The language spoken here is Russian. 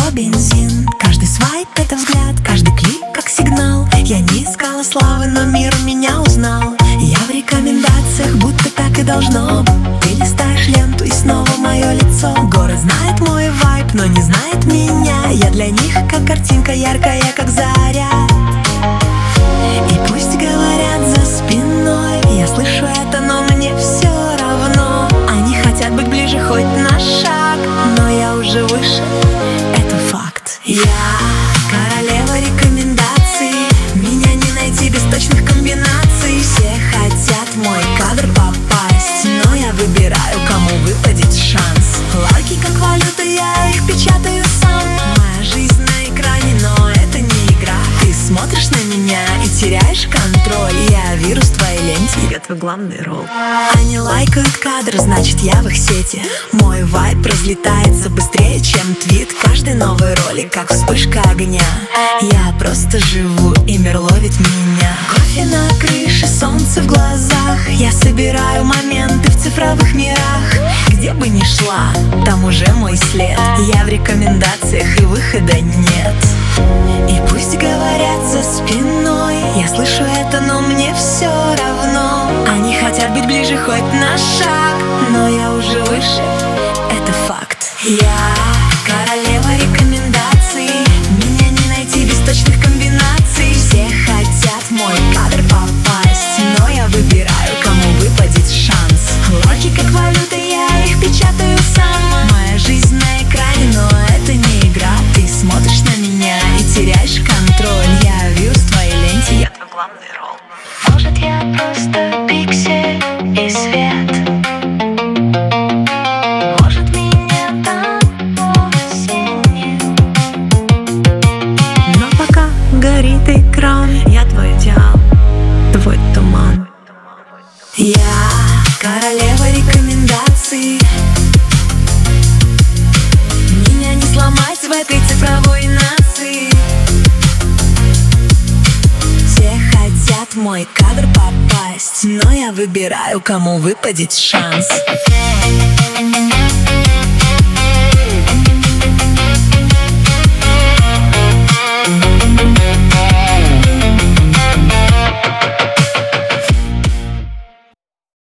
его бензин. Каждый свайп — это взгляд, каждый клик как сигнал. Я не искала славы, но мир меня узнал. Я в рекомендациях, будто так и должно быть. Ты листаешь ленту и снова мое лицо. Город знает мой вайб, но не знает меня. Я для них как картинка яркая, как заря. И пусть говорят за спиной, я слышу это, но мне все равно. Они хотят быть ближе хоть на шаг, но я уже выше, это факт. Я королева рекомендаций, меня не найти без точных комбинаций. Все хотят в мой кадр попасть, но я выбираю, кому выпадет шанс. Лайки как валюта, я их печатаю сам. Моя жизнь на экране, но это не игра. Ты смотришь на меня и теряешь контроль. Я вирус в твоей ленте, я твой главный ролл. Они лайкают кадр, значит я в их сети. Мой вайб разлетается быстрее, чем твит. Каждый новый ролик, как вспышка огня. Я просто живу, и мир ловит меня. Кофе на крыше, солнце в глазах. Я собираю моменты в цифровых мирах. Где бы ни шла, там уже мой след. Я в рекомендациях, и выхода нет. И пусть говорят за спиной, я слышу это, но мне все равно. Они хотят быть ближе хоть на шаг, но я уже выше, это факт. Я королева рекомендаций, меня не найти без точных комбинаций. Все хотят в мой кадр попасть, но я выбираю, кому выпадет шанс. Лайки как валюта, я их печатаю сам. Моя жизнь на экране, но это не игра. Ты смотришь на меня и теряешь контроль. Я вирус в твоей ленте, я твой главный ролл. Может, я просто пиксель и свет. Может, меня там вовсе нет. Но пока горит экран, я твой идеал, твой туман. Я королева рекомендаций, меня не сломать в этой цифровой нации. Все хотят в мой кадр попасть, но я выбираю, кому выпадет шанс.